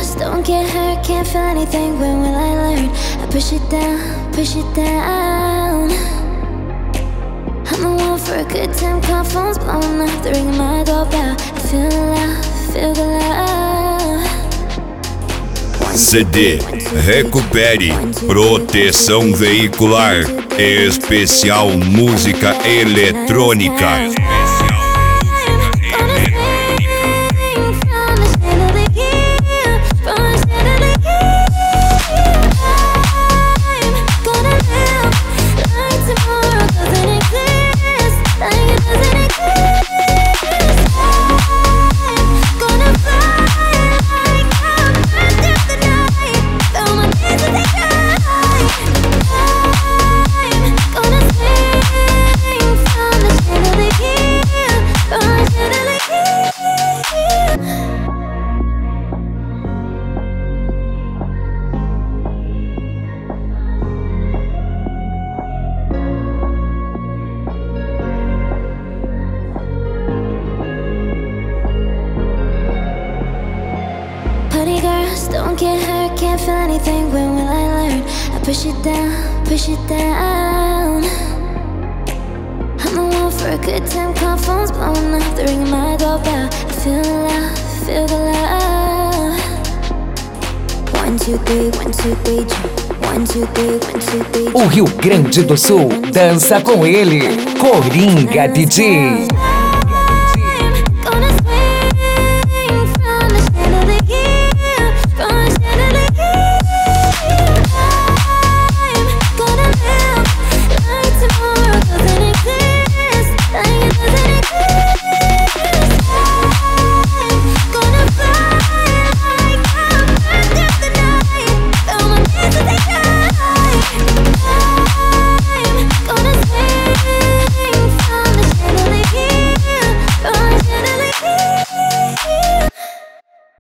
girls don't get hurt, can't feel anything. When will I learn? I push it down, push it down. I'm the one for a good time, call phones blown up, the ring of my doorbell. I feel love, feel the love. CD Recupere Proteção Veicular Especial Música Eletrônica. Don't get hurt, can't feel anything. When will I learn? I push it down, push it down. I'm the one for a good time, call phones blown up, the ring of my doorbell. I feel love, feel the love. 1, 2, 3, 1, 2, 3, jump. 1, 2, 3, 1, 2, 3. O Rio Grande do Sul dança com ele, Coringa DJ.